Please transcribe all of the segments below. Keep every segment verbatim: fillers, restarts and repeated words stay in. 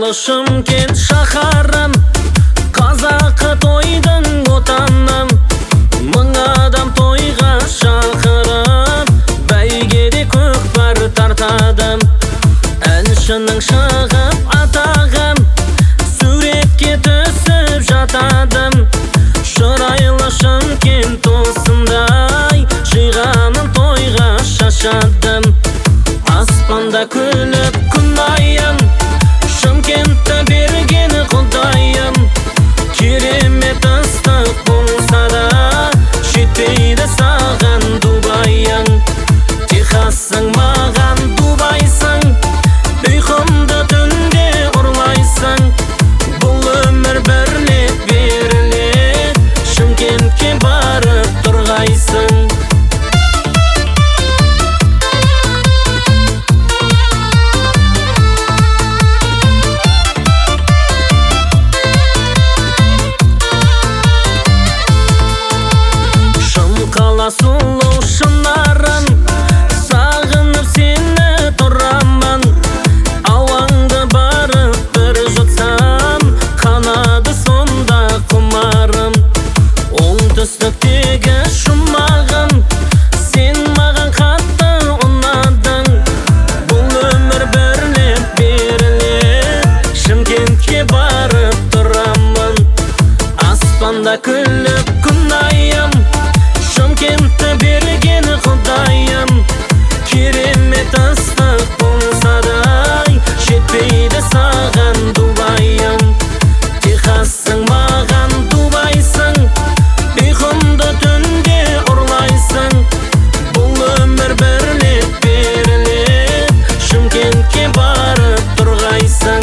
Шырайлы Шымкент шаһарым, қазақы тойдың отаным. Мың адам тойға шақырып, бәйгеде көкпар тартадым. Әншінің шығып атағым, суретке түсіп жатадым. Шырайлы Шымкент осындай, жиғанын тойға шашадым. Аспанда күліп күн айым, Шымкентті берген Құдайым. Керемет ыстық болса да, жетпейді саған Дубайың. Техассың маған Дубайсың, ұйқымды түнде ұрлайсың. Бұл өмір бір рет беріледі, Шымкентке барып тұрғайсың. Сұлу шынарым, сағынып сені тұрамын. Ауаңды барып бір жұтсам, қанады сонда құмарым. Оңтүстіктегі жұмағым, сен маған қатты ұнадың. Бұл өмір бір рет беріледі, Шымкентке барып тұрамын. Аспанда күліп күн айым, Шымкентті берген Құдайым. Керемет ыстық болса да, жетпейді саған Дубайым. Техассың маған Дубайсың, ұйқымды түнде ұрлайсың. Бұл өмір бір рет беріледі, Шымкентке барып тұрғайсың.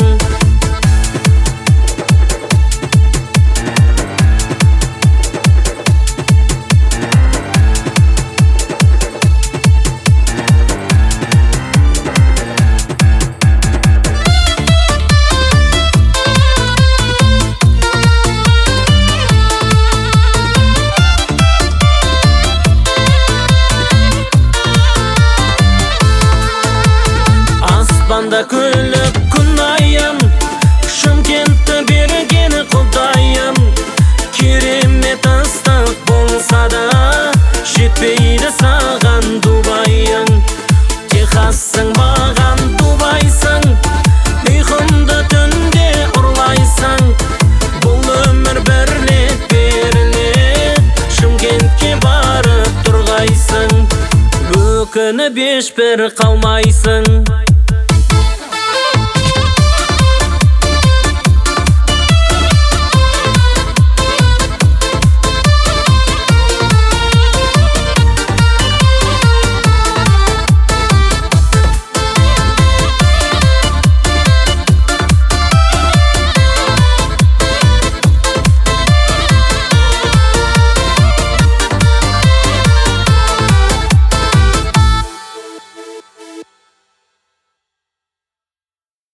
Аспанда күліп күн айым, Шымкентті берген Құдайым. Керемет ыстық болса да, жетпейді саған Дубайың. Техассың маған Дубайсың, ұйқымды түнде ұрлайсың. Бұл өмір бір рет беріледі, Шымкентке барып тұрғайсың. Өкініп ешбір қалмайсың.